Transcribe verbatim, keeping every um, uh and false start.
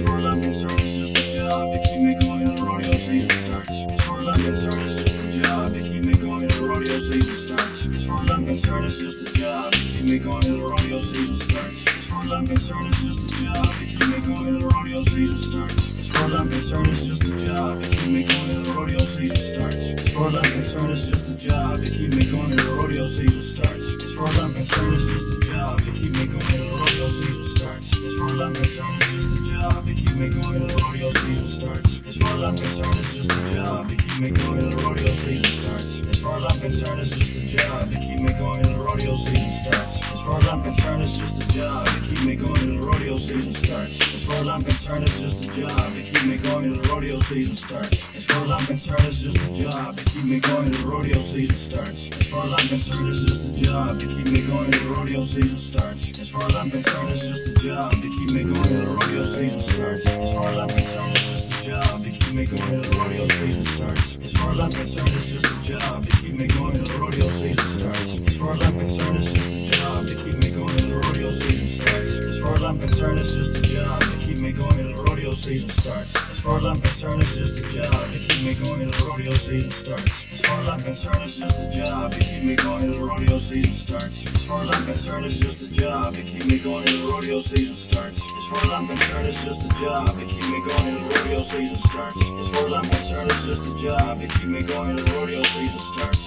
far as I'm concerned, it's just a job to keep me going till the rodeo season starts. As far as I'm concerned, it's just a job to keep me going till the rodeo season starts. As far as I'm concerned, it's just a job to keep me going till the rodeo season starts. As far as I'm concerned, it's just a job to keep me going till the rodeo season starts. As far as I'm concerned, it's just a job to keep me going till the rodeo season starts. As far as I'm concerned, it's just a job to keep me going till the rodeo season starts. As far as I'm concerned, it's just a job to keep me going till the rodeo season starts. As far as I'm concerned, it's just a job to keep me going till the rodeo season starts. As far as I'm concerned, it's just a job to keep me going till the rodeo season starts. As far as I'm concerned, it's just a job to keep me going till the rodeo season starts. As far as I'm concerned, it's just a job to keep me going till the rodeo season starts. As far as I'm concerned, it's just a job to keep me going till the rodeo season starts. As far as I'm concerned, it's just a job to keep me going till the rodeo season starts. As far as I'm concerned, it's just a job to keep me going till the rodeo season starts. As far as I'm concerned, it's just a job to keep me going till the rodeo season starts. As far as I'm concerned, it's just a job to keep me going till the rodeo season starts. As far as I'm concerned, it's just a job to keep me going till the rodeo season starts. As far as I'm concerned, it's just a job to keep me going till the rodeo season starts. As far as I'm concerned, it's just a job to keep me going till the rodeo season starts. As far as I'm concerned, it's just a job to keep me going till the rodeo season starts. As far as I'm concerned, it's just a job to keep me going till the rodeo season starts. As far as I'm concerned, it's just a job to keep me going till the rodeo season starts. As far as I'm concerned, it's just a job to keep me going till the rodeo season starts. As far as I'm concerned, it's just a job to keep me going till the rodeo season starts.